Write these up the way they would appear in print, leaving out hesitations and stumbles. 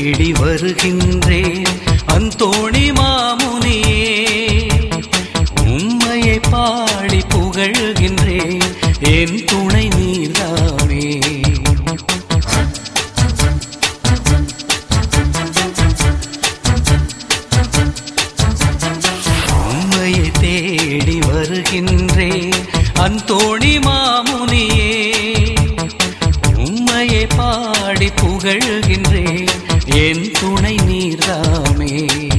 தேடி வருகின்றேன் அந்தோணி மாமுனியே. உம்மையை பாடி புகழ்கின்றேன் என் துணை நீர்தாமே. உம்மையை தேடி வருகின்றேன் அந்தோணி மாமுனியே. உம்மையை பாடி புகழ்கின்றேன் என் துணை நீர்தாமே.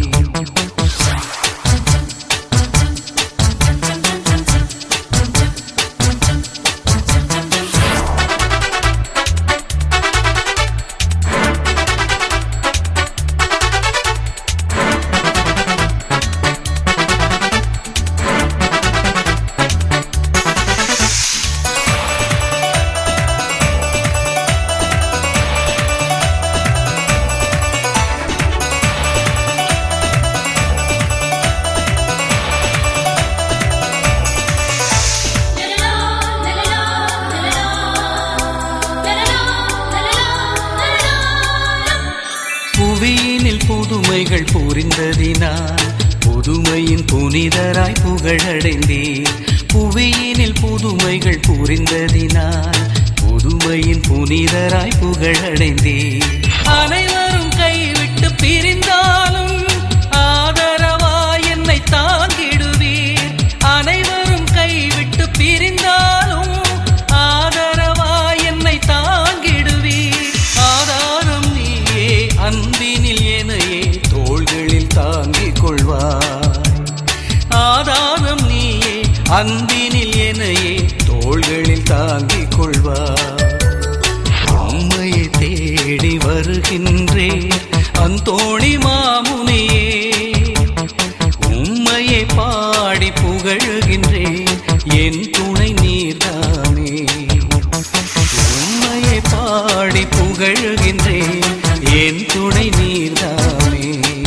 புவியினில் புதுமைகள் புரிந்ததினால் புதுமையின் புனிதராய் புகழடைந்தேன். புவியினில் புதுமைகள் புரிந்ததினால் புதுமையின் புனிதராய் புகழடைந்தேன். அனைவரும் கைவிட்டு பிரிந்தாலும் ஆதரவாய் என்னை தாங்கிடுவீர். அனைவரும் கைவிட்டு பிரிந்தாலும் ஆதரவாய் என்னை தாங்கிடுவீர். ஆதாரம் நீயே, அன்பினில் என்னையே தோள்களில் தாங்கிக் கொள்வாய். ஆதாரம் நீயே, அன்பினில் என்னையே தோள்களில் தாங்கிக் கொள்வாய். உம்மையை தேடி வருகின்றேன் அந்தோணி மாமுனியே. உம்மையை பாடி புகழ்கின்றேன் என் துணை நீர்தாமே. உம்மையை பாடி புகழ்கின்றேன் என் துணை நீர்தாமே.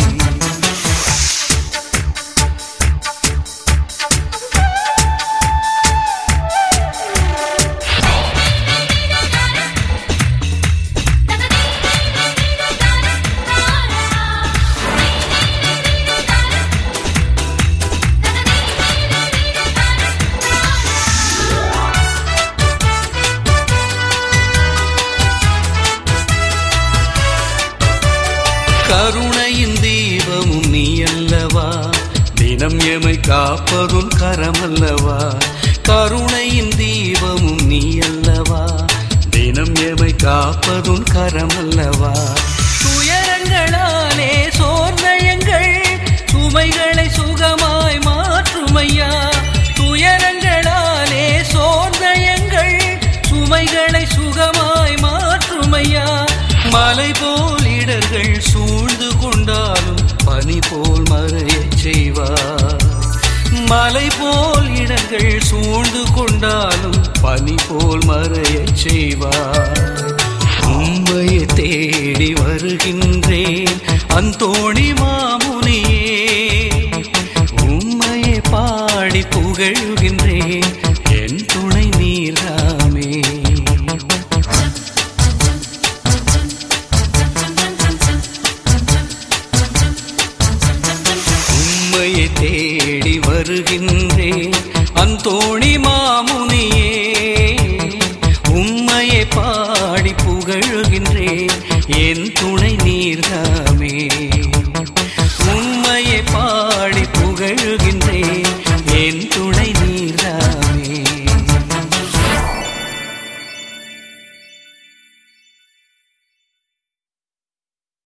கருணையின் தீபமும் நீ அல்லவா, தினம் எமை காப்பதும் கரமல்லவா. கருணையின் தீபமும் நீ அல்லவா, தினம் எமை காப்பதும் கரமல்லவா. துயரங்களாலே சோர்ந்த எங்கள் சுமைகளை சுகமாய் மாற்றுமையா. துயரங்களாலே சோர்ந்த எங்கள் சுமைகளை சுகமாய் மாற்றுமையா. மலை போல் இடர்கள் சூழ்ந்து கொண்டாலும் பனி போல் மறையச் செய்வார். மலை போல் இடர்கள் சூழ்ந்து கொண்டாலும் பனி போல் மறையச் செய்வார். உம்மையை தேடி வருகின்றேன் அந்தோணி மாமுனியே. உம்மையை பாடி புகழ்கின்றேன் என் துணை நீர்தாமே. உம்மையை தேடி வருகின்றேன் அந்தோணி